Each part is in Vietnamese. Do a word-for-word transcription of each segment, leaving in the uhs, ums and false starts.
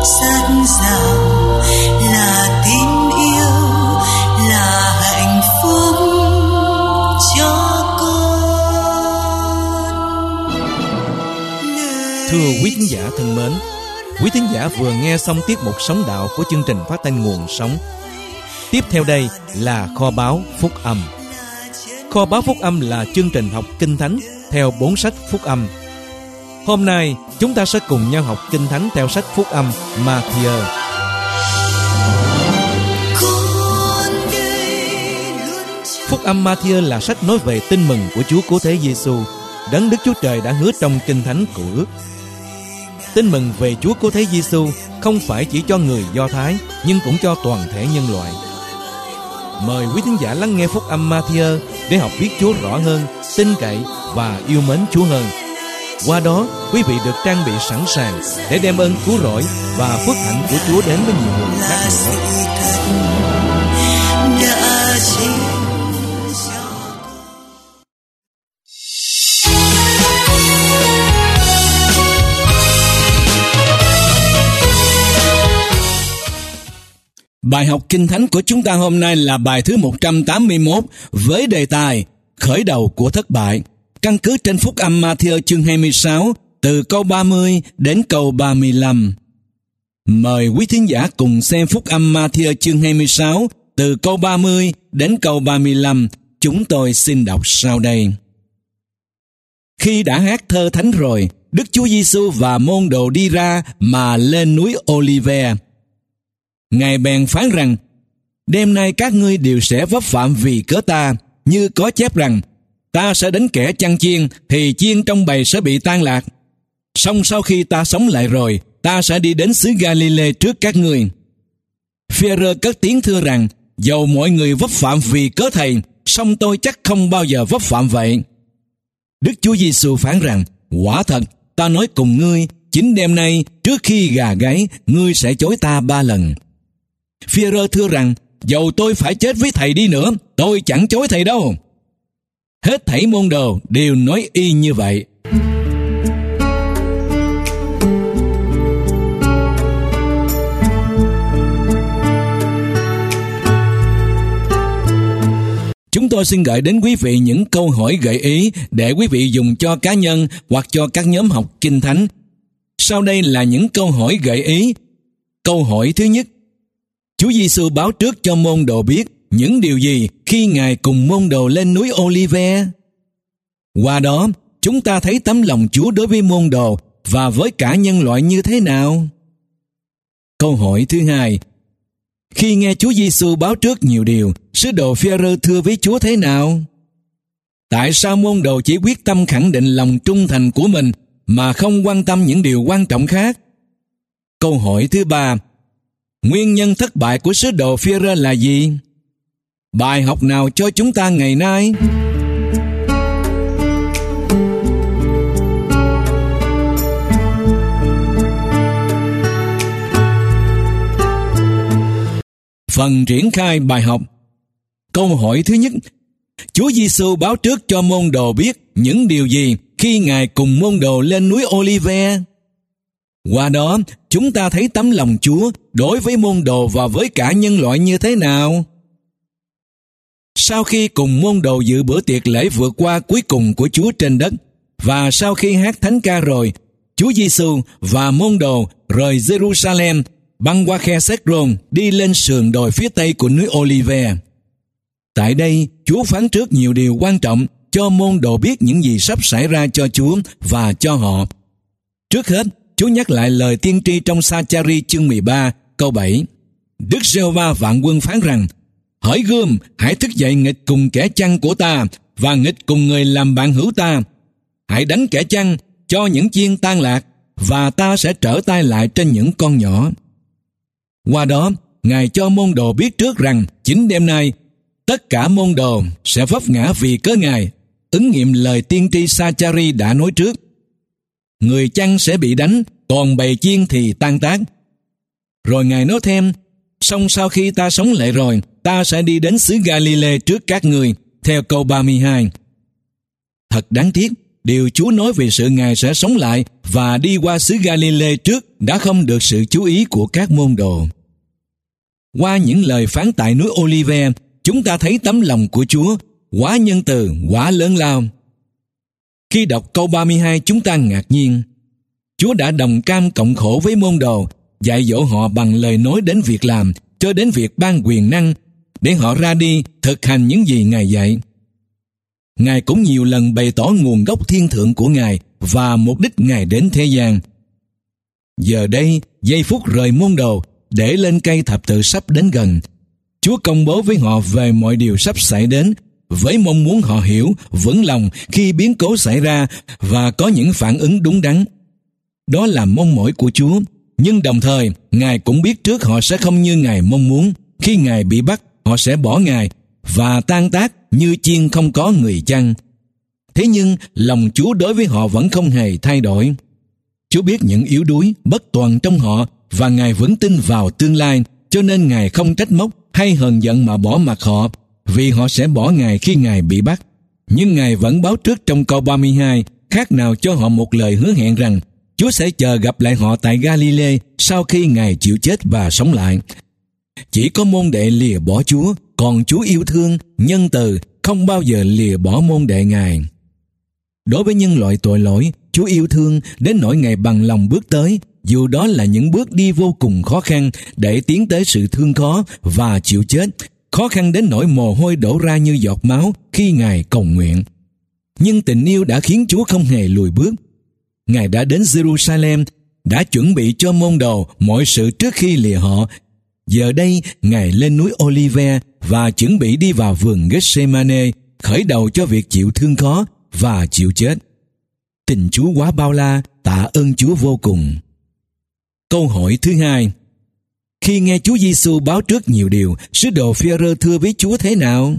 rất giàu, là tin yêu, là hạnh phúc cho con. Thưa quý thính giả thân mến, quý thính giả vừa nghe xong tiết mục Sống Đạo của chương trình phát thanh Nguồn Sống. Tiếp theo đây là Kho báu Phúc Âm. Kho báu Phúc Âm là chương trình học Kinh Thánh theo bốn sách Phúc Âm. Hôm nay chúng ta sẽ cùng nhau học Kinh Thánh theo sách Phúc Âm Ma-thi-ơ. Phúc Âm Ma-thi-ơ là sách nói về tin mừng của Chúa Cứu Thế Giêsu, đấng Đức Chúa Trời đã hứa trong Kinh Thánh Cựu Ước. Tin mừng về Chúa Cứu Thế Giêsu không phải chỉ cho người Do Thái, nhưng cũng cho toàn thể nhân loại. Mời quý thính giả lắng nghe Phúc Âm Ma-thi-ơ để học biết Chúa rõ hơn, tin cậy và yêu mến Chúa hơn. Qua đó, quý vị được trang bị sẵn sàng để đem ơn cứu rỗi và phước hạnh của Chúa đến với nhiều người khác nữa. Bài học Kinh Thánh của chúng ta hôm nay là bài thứ một trăm tám mươi mốt với đề tài Khởi đầu của thất bại, căn cứ trên Phúc Âm Ma-thi-ơ chương hai mươi sáu từ câu ba mươi đến câu ba mươi lăm. Mời quý thính giả cùng xem Phúc Âm Ma-thi-ơ chương hai mươi sáu từ câu ba mươi đến câu ba mươi lăm. Chúng tôi xin đọc sau đây. Khi đã hát thơ thánh rồi, Đức Chúa Giêsu và môn đồ đi ra mà lên núi Ô-li-ve. Ngài bèn phán rằng: đêm nay các ngươi đều sẽ vấp phạm vì cớ ta, như có chép rằng: ta sẽ đánh kẻ chăn chiên, thì chiên trong bầy sẽ bị tan lạc. Song sau khi ta sống lại rồi, ta sẽ đi đến xứ Ga-li-lê trước các ngươi. Phi-e-rơ cất tiếng thưa rằng: dầu mọi người vấp phạm vì cớ thầy, song tôi chắc không bao giờ vấp phạm vậy. Đức Chúa Giêsu phán rằng: quả thật, ta nói cùng ngươi, chính đêm nay, trước khi gà gáy, ngươi sẽ chối ta ba lần. Phi-e-rơ thưa rằng: dầu tôi phải chết với thầy đi nữa, tôi chẳng chối thầy đâu. Hết thảy môn đồ đều nói y như vậy. Chúng tôi xin gửi đến quý vị những câu hỏi gợi ý để quý vị dùng cho cá nhân hoặc cho các nhóm học Kinh Thánh. Sau đây là những câu hỏi gợi ý. Câu hỏi thứ nhất: Chúa Giêsu báo trước cho môn đồ biết những điều gì khi Ngài cùng môn đồ lên núi Ô-li-ve? Qua đó, chúng ta thấy tấm lòng Chúa đối với môn đồ và với cả nhân loại như thế nào? Câu hỏi thứ hai: khi nghe Chúa Giêsu báo trước nhiều điều, sứ đồ Phi-e-rơ thưa với Chúa thế nào? Tại sao môn đồ chỉ quyết tâm khẳng định lòng trung thành của mình mà không quan tâm những điều quan trọng khác? Câu hỏi thứ ba: nguyên nhân thất bại của sứ đồ Phi-e-rơ là gì? Bài học nào cho chúng ta ngày nay? Phần triển khai bài học. Câu hỏi thứ nhất: Chúa Giêsu báo trước cho môn đồ biết những điều gì khi Ngài cùng môn đồ lên núi Ô-li-ve? Qua đó, chúng ta thấy tấm lòng Chúa đối với môn đồ và với cả nhân loại như thế nào? Sau khi cùng môn đồ dự bữa tiệc lễ vượt qua cuối cùng của Chúa trên đất, và sau khi hát thánh ca rồi, Chúa Giêsu và môn đồ rời Jerusalem băng qua khe Cedron đi lên sườn đồi phía tây của núi Ô-li-ve. Tại đây, Chúa phán trước nhiều điều quan trọng cho môn đồ biết những gì sắp xảy ra cho Chúa và cho họ. Trước hết, Chúa nhắc lại lời tiên tri trong Sa-cha-ri chương mười ba, câu bảy. Đức Giê-hô-va vạn quân phán rằng: hỡi gươm, hãy thức dậy nghịch cùng kẻ chăn của ta, và nghịch cùng người làm bạn hữu ta. Hãy đánh kẻ chăn, cho những chiên tan lạc, và ta sẽ trở tay lại trên những con nhỏ. Qua đó, Ngài cho môn đồ biết trước rằng chính đêm nay, tất cả môn đồ sẽ vấp ngã vì cớ Ngài, ứng nghiệm lời tiên tri Sa-cha-ri đã nói trước. Người chăn sẽ bị đánh, còn bầy chiên thì tan tác. Rồi Ngài nói thêm: song sau khi ta sống lại rồi, ta sẽ đi đến xứ Ga-li-lê trước các ngươi, theo câu ba mươi hai. Thật đáng tiếc, điều Chúa nói về sự Ngài sẽ sống lại và đi qua xứ Galilee trước đã không được sự chú ý của các môn đồ. Qua những lời phán tại núi Olive, chúng ta thấy tấm lòng của Chúa, quá nhân từ, quá lớn lao. Khi đọc câu ba mươi hai, chúng ta ngạc nhiên. Chúa đã đồng cam cộng khổ với môn đồ, dạy dỗ họ bằng lời nói đến việc làm, cho đến việc ban quyền năng, để họ ra đi thực hành những gì Ngài dạy. Ngài cũng nhiều lần bày tỏ nguồn gốc thiên thượng của Ngài và mục đích Ngài đến thế gian. Giờ đây, giây phút rời môn đồ để lên cây thập tự sắp đến gần, Chúa công bố với họ về mọi điều sắp xảy đến, với mong muốn họ hiểu, vững lòng khi biến cố xảy ra và có những phản ứng đúng đắn. Đó là mong mỏi của Chúa, nhưng đồng thời Ngài cũng biết trước họ sẽ không như Ngài mong muốn. Khi Ngài bị bắt, họ sẽ bỏ Ngài và tan tác như chiên không có người chăn. Thế nhưng lòng Chúa đối với họ vẫn không hề thay đổi. Chúa biết những yếu đuối, bất toàn trong họ và Ngài vẫn tin vào tương lai, cho nên Ngài không trách móc hay hờn giận mà bỏ mặc họ, vì họ sẽ bỏ Ngài khi Ngài bị bắt. Nhưng Ngài vẫn báo trước trong câu ba mươi hai, khác nào cho họ một lời hứa hẹn rằng Chúa sẽ chờ gặp lại họ tại Galilee sau khi Ngài chịu chết và sống lại. Chỉ có môn đệ lìa bỏ Chúa, còn Chúa yêu thương, nhân từ, không bao giờ lìa bỏ môn đệ Ngài. Đối với nhân loại tội lỗi, Chúa yêu thương đến nỗi Ngài bằng lòng bước tới, dù đó là những bước đi vô cùng khó khăn để tiến tới sự thương khó và chịu chết, khó khăn đến nỗi mồ hôi đổ ra như giọt máu khi Ngài cầu nguyện. Nhưng tình yêu đã khiến Chúa không hề lùi bước. Ngài đã đến Jerusalem, đã chuẩn bị cho môn đồ mọi sự trước khi lìa họ. Giờ đây, Ngài lên núi Olive và chuẩn bị đi vào vườn Gethsemane, khởi đầu cho việc chịu thương khó và chịu chết. Tình Chúa quá bao la, tạ ơn Chúa vô cùng. Câu hỏi thứ hai: khi nghe Chúa Giêsu báo trước nhiều điều, sứ đồ Phi-e-rơ thưa với Chúa thế nào?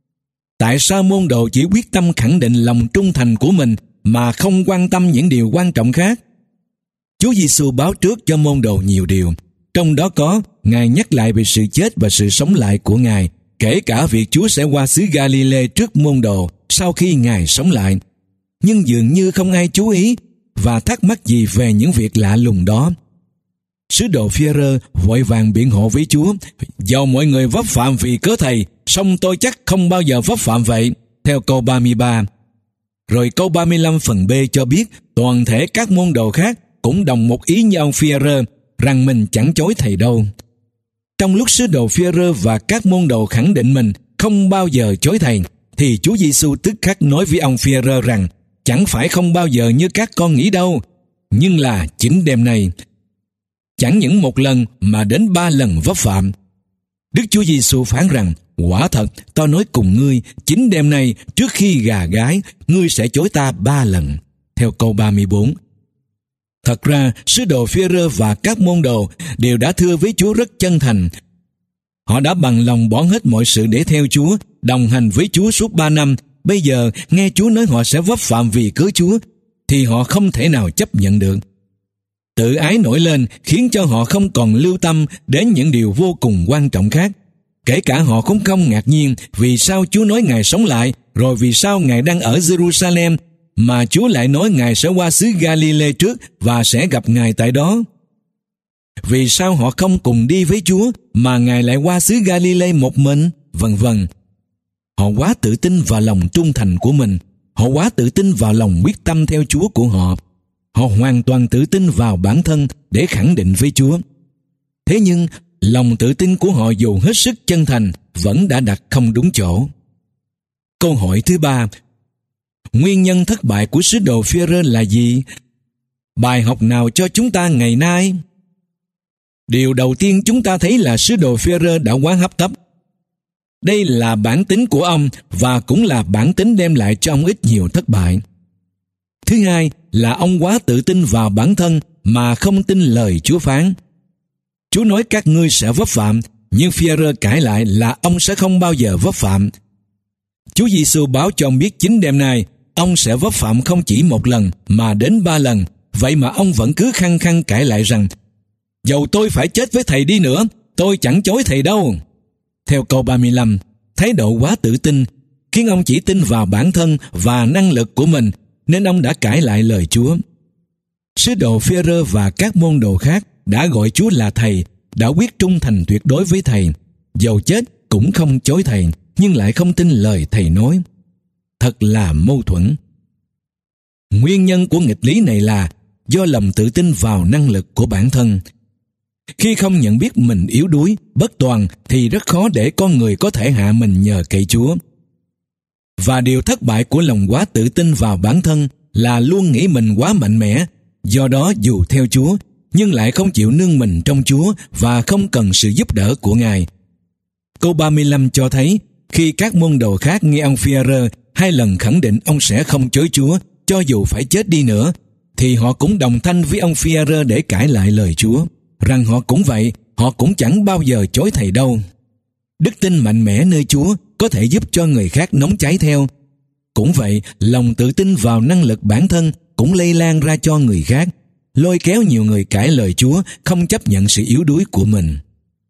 Tại sao môn đồ chỉ quyết tâm khẳng định lòng trung thành của mình mà không quan tâm những điều quan trọng khác? Chúa Giêsu báo trước cho môn đồ nhiều điều, trong đó có Ngài nhắc lại về sự chết và sự sống lại của Ngài, kể cả việc Chúa sẽ qua xứ Galilee trước môn đồ sau khi Ngài sống lại. Nhưng dường như không ai chú ý và thắc mắc gì về những việc lạ lùng đó. Sứ đồ Phi-e-rơ vội vàng biện hộ với Chúa: dầu mọi người vấp phạm vì cớ Thầy, song tôi chắc không bao giờ vấp phạm vậy, theo câu ba mươi ba. Rồi câu ba mươi lăm phần B cho biết toàn thể các môn đồ khác cũng đồng một ý như ông Phi-e-rơ, rằng mình chẳng chối Thầy đâu. Trong lúc sứ đồ Phi-e-rơ và các môn đồ khẳng định mình không bao giờ chối Thầy, thì Chúa Giêsu tức khắc nói với ông Phi-e-rơ rằng chẳng phải không bao giờ như các con nghĩ đâu, nhưng là chính đêm nay. Chẳng những một lần mà đến ba lần vấp phạm. Đức Chúa Giêsu phán rằng: quả thật, ta nói cùng ngươi, chính đêm nay trước khi gà gáy, ngươi sẽ chối ta ba lần. Theo câu ba mươi bốn. Thật ra, sứ đồ Phi-e-rơ và các môn đồ đều đã thưa với Chúa rất chân thành. Họ đã bằng lòng bỏ hết mọi sự để theo Chúa, đồng hành với Chúa suốt ba năm. Bây giờ, nghe Chúa nói họ sẽ vấp phạm vì cớ Chúa, thì họ không thể nào chấp nhận được. Tự ái nổi lên khiến cho họ không còn lưu tâm đến những điều vô cùng quan trọng khác. Kể cả họ cũng không ngạc nhiên vì sao Chúa nói Ngài sống lại, rồi vì sao Ngài đang ở Jerusalem, mà Chúa lại nói Ngài sẽ qua xứ Galilee trước và sẽ gặp Ngài tại đó. Vì sao họ không cùng đi với Chúa mà Ngài lại qua xứ Galilee một mình, vân vân. Họ quá tự tin vào lòng trung thành của mình. Họ quá tự tin vào lòng quyết tâm theo Chúa của họ. Họ hoàn toàn tự tin vào bản thân để khẳng định với Chúa. Thế nhưng, lòng tự tin của họ dù hết sức chân thành vẫn đã đặt không đúng chỗ. Câu hỏi thứ ba: nguyên nhân thất bại của sứ đồ Phi-e-rơ là gì? Bài học nào cho chúng ta ngày nay? Điều đầu tiên chúng ta thấy là sứ đồ Phi-e-rơ đã quá hấp tấp. Đây là bản tính của ông và cũng là bản tính đem lại cho ông ít nhiều thất bại. Thứ hai là ông quá tự tin vào bản thân mà không tin lời Chúa phán. Chúa nói các ngươi sẽ vấp phạm, nhưng Phi-e-rơ cãi lại là ông sẽ không bao giờ vấp phạm. Chúa Giêsu báo cho ông biết chính đêm nay ông sẽ vấp phạm không chỉ một lần mà đến ba lần. Vậy mà ông vẫn cứ khăng khăng cãi lại rằng: dầu tôi phải chết với Thầy đi nữa, tôi chẳng chối Thầy đâu. Theo câu ba mươi lăm, thái độ quá tự tin khiến ông chỉ tin vào bản thân và năng lực của mình nên ông đã cãi lại lời Chúa. Sứ đồ Phêrô và các môn đồ khác đã gọi Chúa là Thầy, đã quyết trung thành tuyệt đối với Thầy, dầu chết cũng không chối Thầy, nhưng lại không tin lời Thầy nói. Thật là mâu thuẫn. Nguyên nhân của nghịch lý này là do lòng tự tin vào năng lực của bản thân. Khi không nhận biết mình yếu đuối, bất toàn thì rất khó để con người có thể hạ mình nhờ cậy Chúa. Và điều thất bại của lòng quá tự tin vào bản thân là luôn nghĩ mình quá mạnh mẽ, do đó dù theo Chúa, nhưng lại không chịu nương mình trong Chúa và không cần sự giúp đỡ của Ngài. Câu ba mươi lăm cho thấy, khi các môn đồ khác nghe ông Phi-e-rơ hai lần khẳng định ông sẽ không chối Chúa, cho dù phải chết đi nữa, thì họ cũng đồng thanh với ông Phi-e-rơ để cãi lại lời Chúa, rằng họ cũng vậy, họ cũng chẳng bao giờ chối Thầy đâu. Đức tin mạnh mẽ nơi Chúa có thể giúp cho người khác nóng cháy theo. Cũng vậy, lòng tự tin vào năng lực bản thân cũng lây lan ra cho người khác, lôi kéo nhiều người cãi lời Chúa, không chấp nhận sự yếu đuối của mình.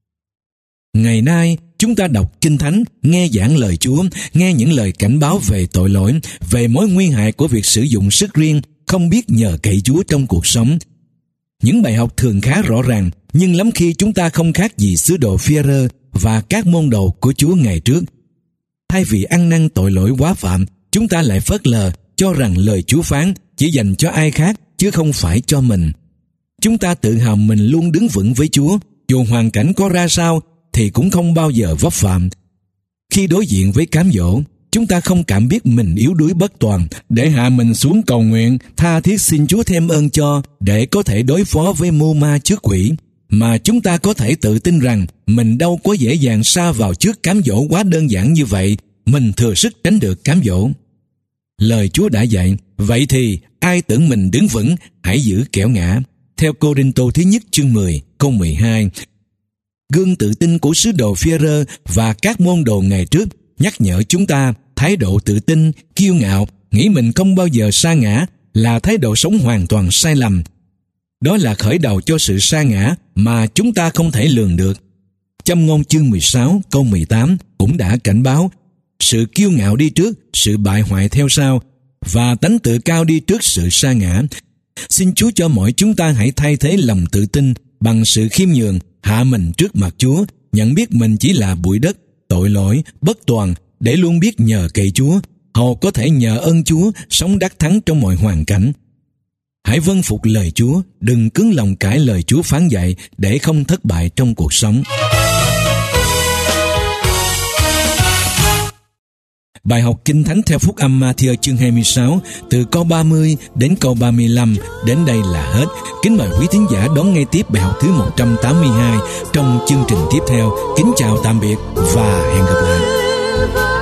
Ngày nay, chúng ta đọc Kinh Thánh, nghe giảng lời Chúa, nghe những lời cảnh báo về tội lỗi, về mối nguy hại của việc sử dụng sức riêng, không biết nhờ cậy Chúa trong cuộc sống. Những bài học thường khá rõ ràng, nhưng lắm khi chúng ta không khác gì sứ đồ Phi-e-rơ và các môn đồ của Chúa ngày trước. Thay vì ăn năn tội lỗi quá phạm, chúng ta lại phớt lờ, cho rằng lời Chúa phán chỉ dành cho ai khác, chứ không phải cho mình. Chúng ta tự hào mình luôn đứng vững với Chúa, dù hoàn cảnh có ra sao thì cũng không bao giờ vấp phạm. Khi đối diện với cám dỗ, chúng ta không cảm biết mình yếu đuối bất toàn để hạ mình xuống cầu nguyện, tha thiết xin Chúa thêm ơn cho để có thể đối phó với mưu ma trước quỷ, mà chúng ta có thể tự tin rằng mình đâu có dễ dàng sa vào trước cám dỗ quá đơn giản như vậy, mình thừa sức tránh được cám dỗ. Lời Chúa đã dạy, vậy thì ai tưởng mình đứng vững, hãy giữ kẻo ngã. Theo Cô-rinh-tô thứ nhất chương mười, câu mười hai. Gương tự tin của sứ đồ Phi-e-rơ và các môn đồ ngày trước nhắc nhở chúng ta thái độ tự tin, kiêu ngạo, nghĩ mình không bao giờ sa ngã là thái độ sống hoàn toàn sai lầm. Đó là khởi đầu cho sự sa ngã mà chúng ta không thể lường được. Châm ngôn chương mười sáu câu mười tám cũng đã cảnh báo sự kiêu ngạo đi trước, sự bại hoại theo sau, và tánh tự cao đi trước sự sa ngã. Xin Chúa cho mỗi chúng ta hãy thay thế lòng tự tin bằng sự khiêm nhường, hạ mình trước mặt Chúa, nhận biết mình chỉ là bụi đất, tội lỗi, bất toàn, để luôn biết nhờ cậy Chúa, hầu có thể nhờ ơn Chúa sống đắc thắng trong mọi hoàn cảnh. Hãy vâng phục lời Chúa, đừng cứng lòng cãi lời Chúa phán dạy để không thất bại trong cuộc sống. Bài học Kinh Thánh theo Phúc âm Ma-thi-ơ chương hai mươi sáu, từ câu ba mươi đến câu ba mươi lăm, đến đây là hết. Kính mời quý thính giả đón nghe tiếp bài học thứ một trăm tám mươi hai trong chương trình tiếp theo. Kính chào tạm biệt và hẹn gặp lại.